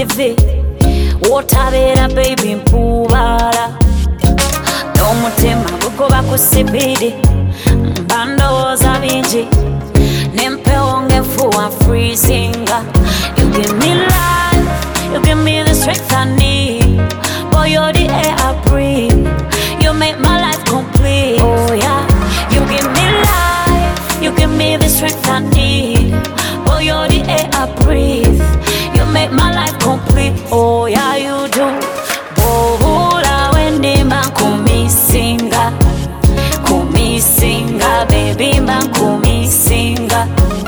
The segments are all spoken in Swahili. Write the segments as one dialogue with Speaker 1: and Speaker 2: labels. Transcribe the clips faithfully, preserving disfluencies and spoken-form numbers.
Speaker 1: T V wotabera baby mpubala n'omutima gugoba ku sipidi mbandoza bingi nempewo ngefuwa freezinga. You give me life, you give me the strength I need. Boy, you're the air I breathe. You make my life complete. Oh yeah, you give me life, you give me the strength I need. Boy, you're the air I breathe. You make my life complete. Oh yeah, you do. Bohula wendi man kumisinga, kumisinga, baby man kumisinga.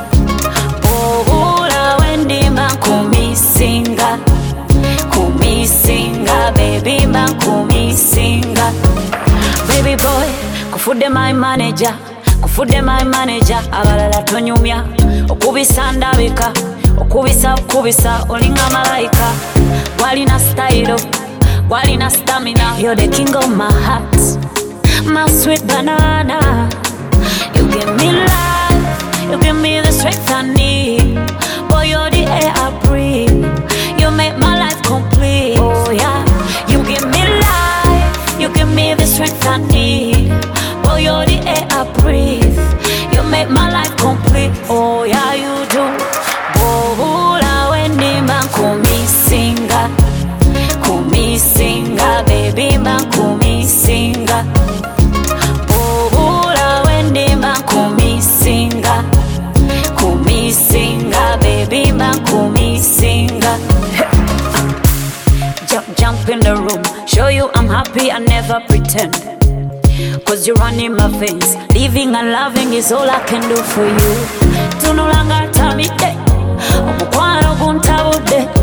Speaker 1: Bohula wendi man kumisinga, kumisinga, baby man kumisinga. Baby boy, kufude my manager, kufude my manager. Abalala tonyumya, okubisa ndabika, okubisa okubisa olinga malaika. Walina style, walina stamina. You're the king of my heart, my sweet banana. You give me life, you give me the strength I need. Boy, you're the air I breathe. You make my life complete. Oh yeah, you give me life, you give me the strength I need. Boy, you're the air I breathe. You make my life complete. Oh yeah, you do. Bohula wendi man kumisinga, kumisinga, baby man kumisinga. Bohula wendi man kumisinga, kumisinga, baby man kumisinga. Jump, jump in the room, show you I'm happy, I never pretend. Cause you run in my veins, living and loving is all I can do for you. Tunulanga tamite, omukwano guntabude.